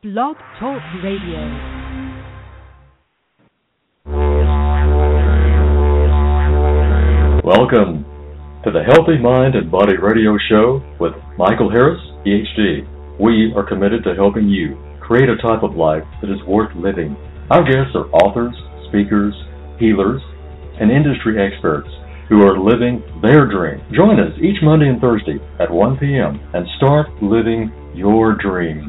Blog Talk Radio. Welcome to the Healthy Mind and Body Radio Show with Michael Harris, PhD. We are committed to helping you create a type of life that is worth living. Our guests are authors, speakers, healers, and industry experts who are living their dream. Join us each Monday and Thursday at 1 p.m. and start living your dream.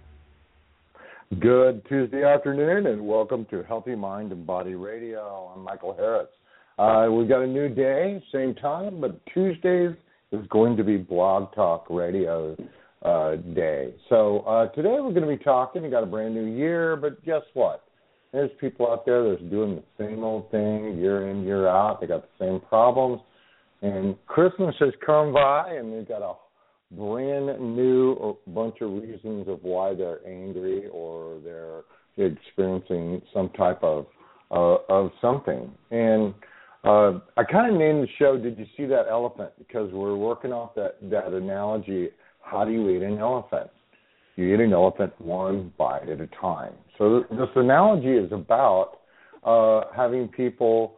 Good Tuesday afternoon, and welcome to Healthy Mind and Body Radio. I'm Michael Harris. We've got a new day, same time, but Tuesdays is going to be Blog Talk Radio day. So today we're going to be talking. We got a brand new year, but guess what? There's people out there that's doing the same old thing year in, year out. They got the same problems. And Christmas has come by, and they've got a brand new bunch of reasons of why they're angry or they're experiencing some type of something. And I kind of named the show, Did You See That Elephant? Because we're working off that analogy, how do you eat an elephant? You eat an elephant one bite at a time. So this analogy is about having people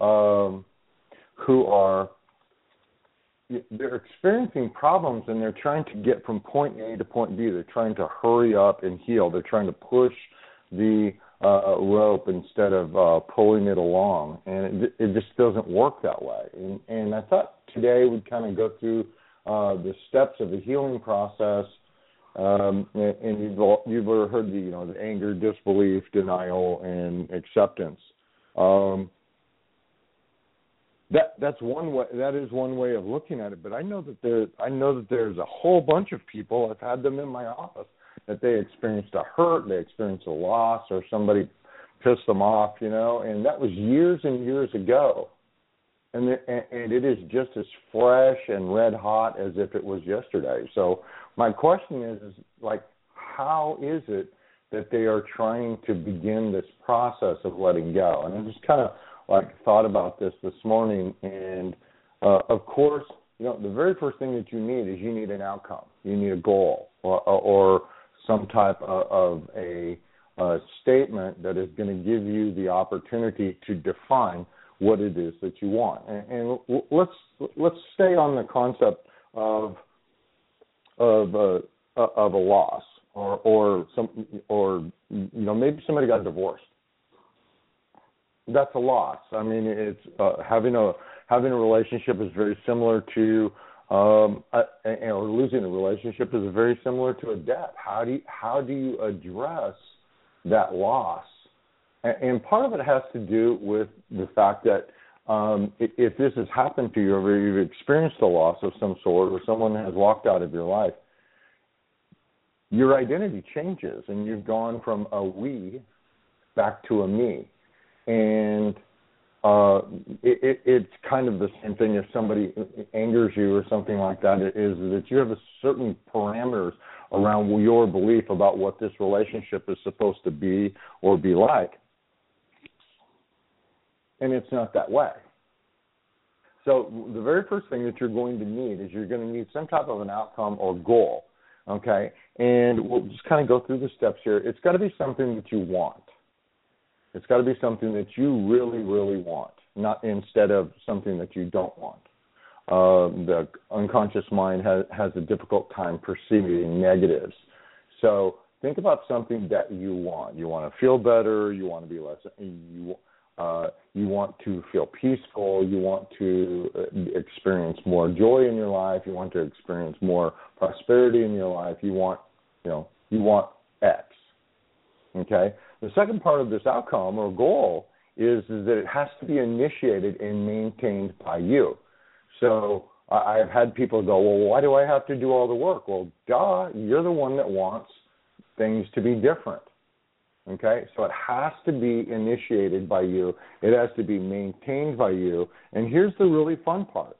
who are they're experiencing problems and they're trying to get from point A to point B. They're trying to hurry up and heal. They're trying to push the rope instead of pulling it along, and it just doesn't work that way. And I thought today we'd kind of go through the steps of the healing process. And you've heard the anger, disbelief, denial, and acceptance. That's one way. That is one way of looking at it. But I know that there's a whole bunch of people. I've had them in my office that they experienced a hurt, they experienced a loss, or somebody pissed them off, and that was years and years ago. And it is just as fresh and red hot as if it was yesterday. So my question is like, how is it that they are trying to begin this process of letting go? And I just kind of thought about this morning, and of course, the very first thing that you need an outcome. You need a goal or some type of a statement that is going to give you the opportunity to define what it is that you want. And let's stay on the concept of a loss or maybe somebody got divorced. That's a loss. I mean, it's having a relationship is very similar to or losing a relationship is very similar to a death. How do you address that loss? And part of it has to do with the fact that if this has happened to you or you've experienced a loss of some sort or someone has walked out of your life, your identity changes and you've gone from a we back to a me. And it's kind of the same thing if somebody angers you or something like that, is that you have a certain parameters around your belief about what this relationship is supposed to be or be like. And it's not that way. So the very first thing that you're going to need is you're going to need some type of an outcome or goal, okay? And we'll just kind of go through the steps here. It's got to be something that you want. It's got to be something that you really, really want, not instead of something that you don't want. The unconscious mind has a difficult time perceiving negatives. So think about something that you want. You want to feel better. You want to be less. You want to feel peaceful. You want to experience more joy in your life. You want to experience more prosperity in your life. You want X. Okay. The second part of this outcome or goal is that it has to be initiated and maintained by you. So I've had people go, well, why do I have to do all the work? Well, duh, you're the one that wants things to be different. Okay? So it has to be initiated by you. It has to be maintained by you. And here's the really fun part.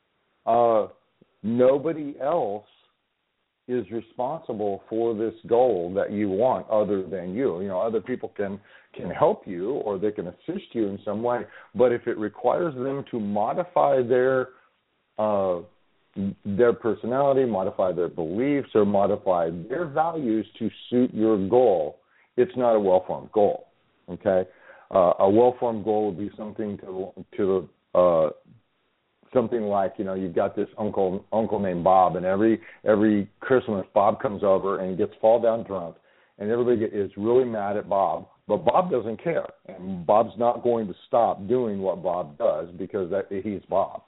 Nobody else is responsible for this goal that you want other than you. Other people can help you or they can assist you in some way, but if it requires them to modify their their personality, modify their beliefs, or modify their values to suit your goal, it's not a well-formed goal. Okay, a well-formed goal would be something to something like, you've got this uncle named Bob, and every Christmas Bob comes over and gets fall down drunk, and everybody is really mad at Bob, but Bob doesn't care, and Bob's not going to stop doing what Bob does because he's Bob.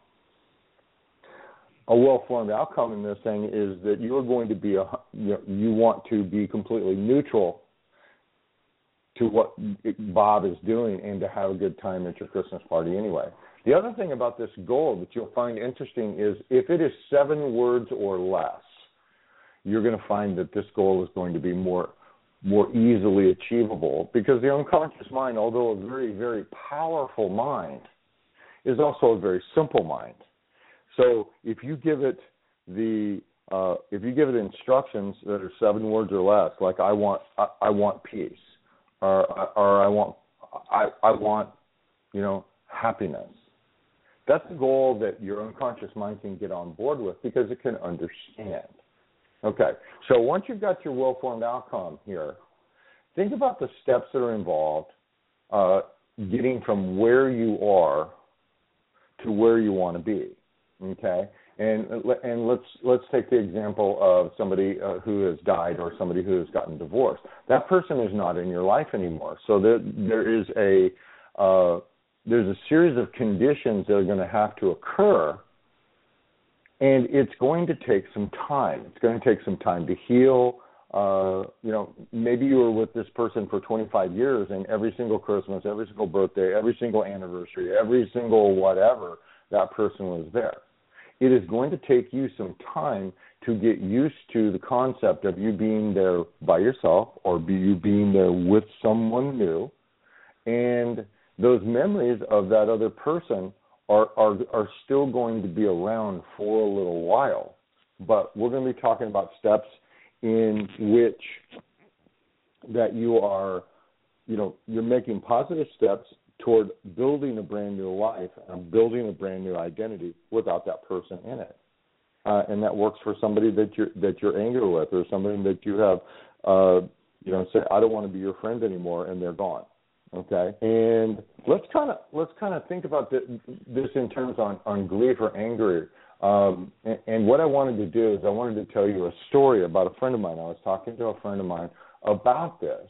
A well-formed outcome in this thing is that you're going to be you want to be completely neutral to what Bob is doing and to have a good time at your Christmas party anyway. The other thing about this goal that you'll find interesting is if it is 7 words or less, you're going to find that this goal is going to be more easily achievable, because the unconscious mind, although a very, very powerful mind, is also a very simple mind. So if you give it instructions that are 7 words or less, like I want peace, or I want happiness. That's a goal that your unconscious mind can get on board with because it can understand. Okay, so once you've got your well-formed outcome here, think about the steps that are involved getting from where you are to where you want to be. Okay, and let's take the example of somebody who has died or somebody who has gotten divorced. That person is not in your life anymore. So there's a series of conditions that are going to have to occur, and it's going to take some time. It's going to take some time to heal. Maybe you were with this person for 25 years, and every single Christmas, every single birthday, every single anniversary, every single whatever, that person was there. It is going to take you some time to get used to the concept of you being there by yourself or you being there with someone new, and those memories of that other person are still going to be around for a little while. But we're going to be talking about steps in which that you are, you're making positive steps toward building a brand new life and building a brand new identity without that person in it. And that works for somebody that you're angry with, or somebody that you have, say, I don't want to be your friend anymore, and they're gone. Okay, and let's kind of think about this in terms on grief or anger. And what I wanted to do is I wanted to tell you a story about a friend of mine. I was talking to a friend of mine about this,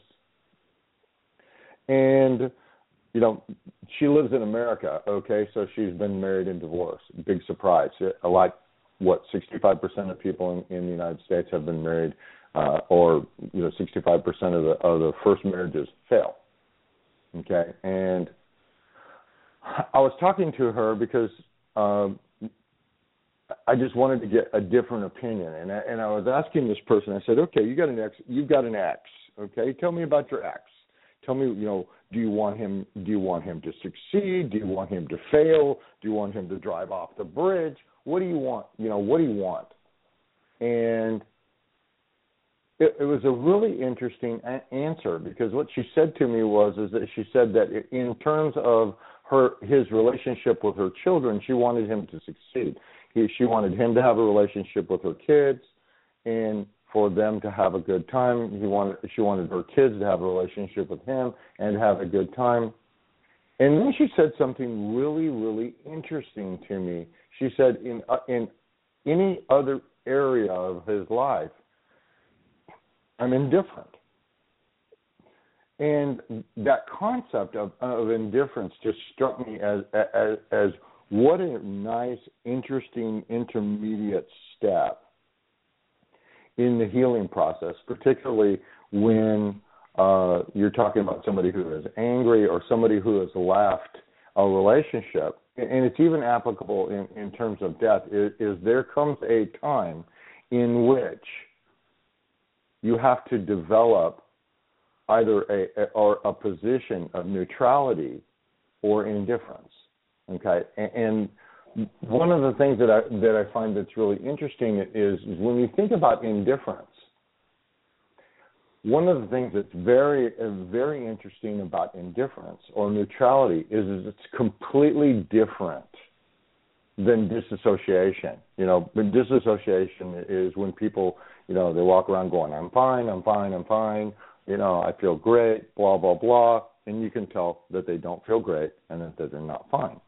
and she lives in America. Okay, so she's been married and divorced. Big surprise. Like 65% of people in the United States have been married, or 65% of the first marriages fail. Okay, and I was talking to her because I just wanted to get a different opinion, and I was asking this person. I said, "Okay, you've got an ex. Okay, tell me about your ex. Tell me, do you want him to succeed? Do you want him to fail? Do you want him to drive off the bridge? What do you want? What do you want?" And it was a really interesting answer, because what she said to me is that she said that in terms of his relationship with her children, she wanted him to succeed. She wanted him to have a relationship with her kids and for them to have a good time. She wanted her kids to have a relationship with him and have a good time. And then she said something really, really interesting to me. She said, in any other area of his life, I'm indifferent. And that concept of indifference just struck me as what a nice, interesting intermediate step in the healing process, particularly when you're talking about somebody who is angry or somebody who has left a relationship. And it's even applicable in terms of death, is there comes a time in which you have to develop either a position of neutrality or indifference. Okay, and one of the things that I find that's really interesting is when you think about indifference. One of the things that's very, very interesting about indifference or neutrality is it's completely different than disassociation. But disassociation is when people, they walk around going, I'm fine, I'm fine, I'm fine. I feel great, blah, blah, blah. And you can tell that they don't feel great and that they're not fine.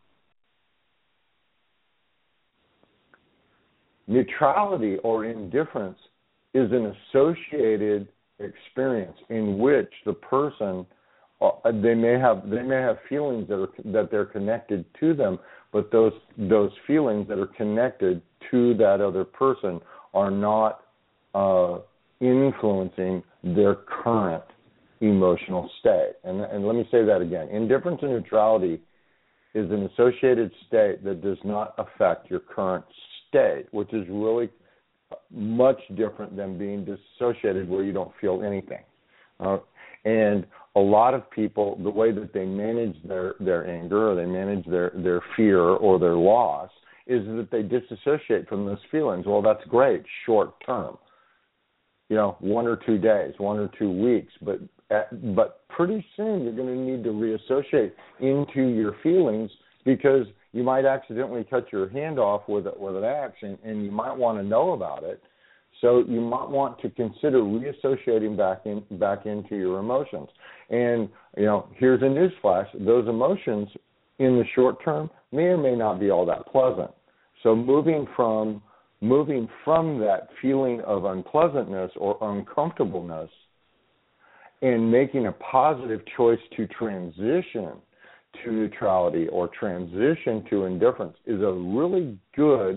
Neutrality or indifference is an associated experience in which the person, they may have feelings that they're connected to them, but those feelings that are connected to that other person are not influencing their current emotional state. And let me say that again. Indifference and neutrality is an associated state that does not affect your current state, which is really much different than being dissociated where you don't feel anything. And a lot of people, the way that they manage their anger or they manage their fear or their loss is that they disassociate from those feelings. Well, that's great, short term. 1 or 2 days, 1 or 2 weeks, but pretty soon you're going to need to reassociate into your feelings because you might accidentally cut your hand off with an axe, and you might want to know about it. So you might want to consider reassociating back into your emotions. And here's a newsflash: those emotions in the short term may or may not be all that pleasant. So moving from that feeling of unpleasantness or uncomfortableness and making a positive choice to transition to neutrality or transition to indifference is a really good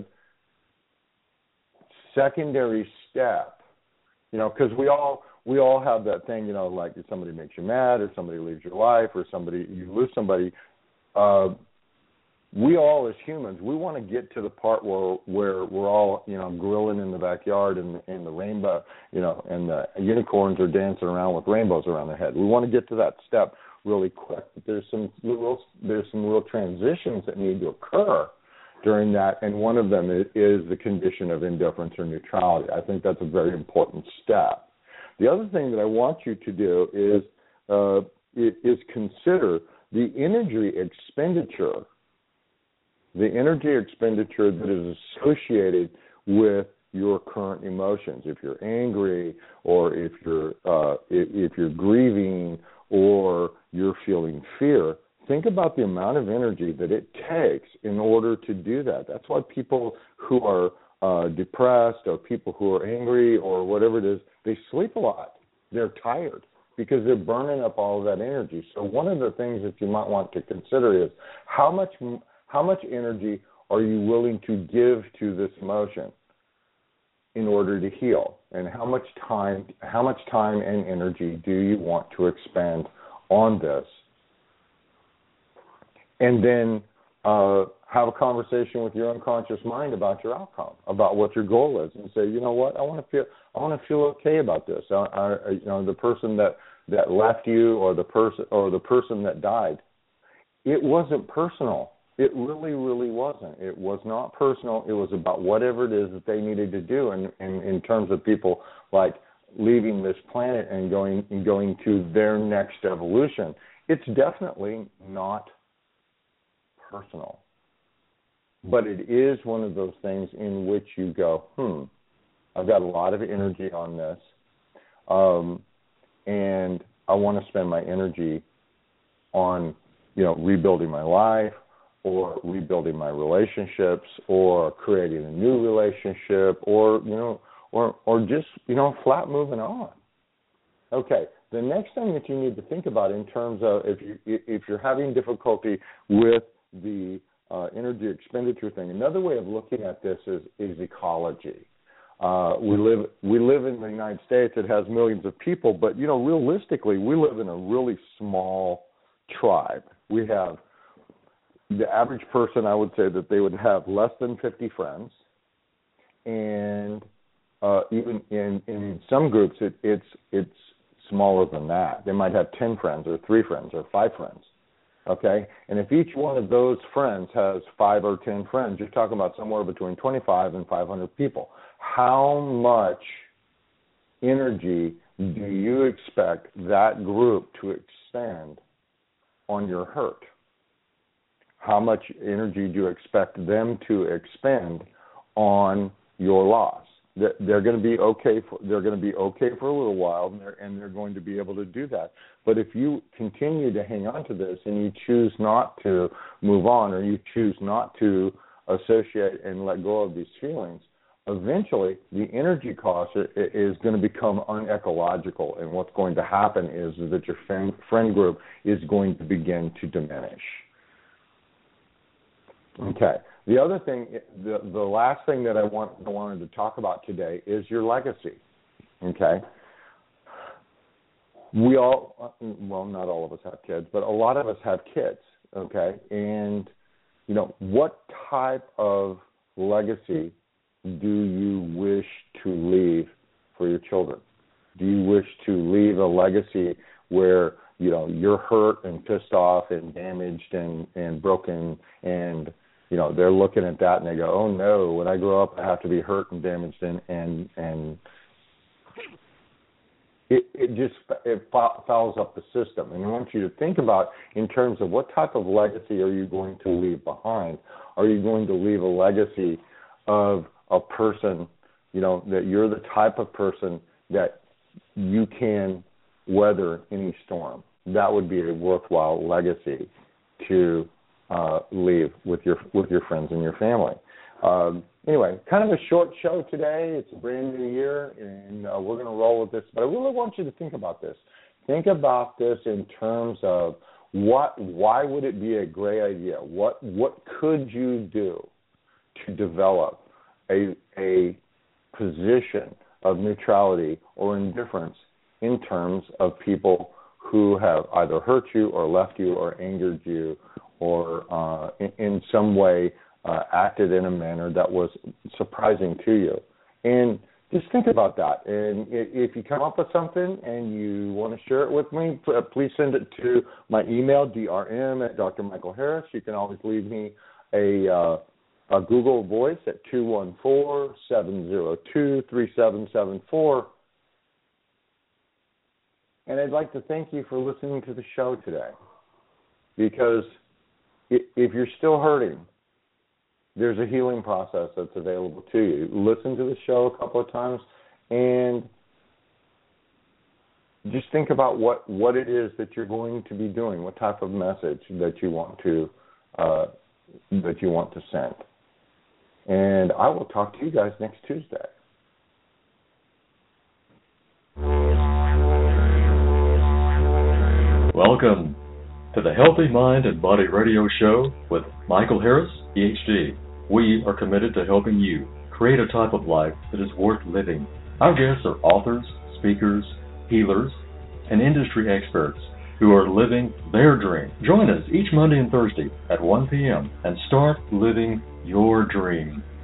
secondary step, because we all have that thing, like if somebody makes you mad or somebody leaves your life or you lose somebody, we all as humans, we want to get to the part where we're all, grilling in the backyard and the rainbow, and the unicorns are dancing around with rainbows around their head. We want to get to that step really quick. But there's some real transitions that need to occur during that, and one of them is the condition of indifference or neutrality. I think that's a very important step. The other thing that I want you to do is consider the energy expenditure that is associated with your current emotions. If you're angry, or if you're grieving, or you're feeling fear, think about the amount of energy that it takes in order to do that. That's why people who are depressed, or people who are angry, or whatever it is, they sleep a lot. They're tired because they're burning up all of that energy. So one of the things that you might want to consider is how much energy are you willing to give to this emotion in order to heal, and how much time and energy do you want to expend on this? And then have a conversation with your unconscious mind about your outcome, about what your goal is, and say, you know what, I want to feel okay about this. The person that left you, or the person that died, it wasn't personal. It really, really wasn't. It was not personal. It was about whatever it is that they needed to do. And in terms of people like leaving this planet and going to their next evolution, it's definitely not personal. But it is one of those things in which you go, I've got a lot of energy on this, and I want to spend my energy on, rebuilding my life, or rebuilding my relationships, or creating a new relationship, or just flat moving on. Okay, the next thing that you need to think about in terms of if you're having difficulty with the energy expenditure thing, another way of looking at this is ecology. We live in the United States. It has millions of people, but realistically, we live in a really small tribe. We have the average person, I would say that they would have less than 50 friends, and even in some groups, it's smaller than that. They might have 10 friends, or 3 friends, or 5 friends. Okay, and if each one of those friends has 5 or 10 friends, you're talking about somewhere between 25 and 500 people. How much energy do you expect that group to expend on your hurt? how much energy do you expect them to expend on your loss? They're going to be okay. They're going to be okay for a little while, and they're going to be able to do that. But if you continue to hang on to this and you choose not to move on, or you choose not to associate and let go of these feelings, eventually the energy cost is going to become unecological, and what's going to happen is that your friend group is going to begin to diminish. Okay. The other thing, the last thing that I wanted to talk about today is your legacy. Okay. We all, well, not all of us have kids, but a lot of us have kids. Okay. And, what type of legacy do you wish to leave for your children? Do you wish to leave a legacy where, you're hurt and pissed off and damaged and broken, and they're looking at that and they go, oh no, when I grow up I have to be hurt and damaged, and it fouls up the system. And I want you to think about, in terms of what type of legacy are you going to leave behind? Are you going to leave a legacy of a person, that you're the type of person that you can weather any storm? That would be a worthwhile legacy to leave with your friends and your family. Anyway, kind of a short show today. It's a brand new year, and we're going to roll with this. But I really want you to think about this. Think about this in terms of why would it be a great idea? What could you do to develop a position of neutrality or indifference in terms of people who have either hurt you or left you or angered you, or in some way acted in a manner that was surprising to you? And just think about that. And if you come up with something and you want to share it with me, please send it to my email, drm@drmichaelharris. You can always leave me a Google Voice at 214-702-3774. And I'd like to thank you for listening to the show today, because if you're still hurting, there's a healing process that's available to you. Listen to the show a couple of times and just think about what it is that you're going to be doing, what type of message that you want to send. And I will talk to you guys next Tuesday. Welcome to the Healthy Mind and Body Radio Show with Michael Harris, PhD. We are committed to helping you create a type of life that is worth living. Our guests are authors, speakers, healers, and industry experts who are living their dream. Join us each Monday and Thursday at 1 p.m. and start living your dream.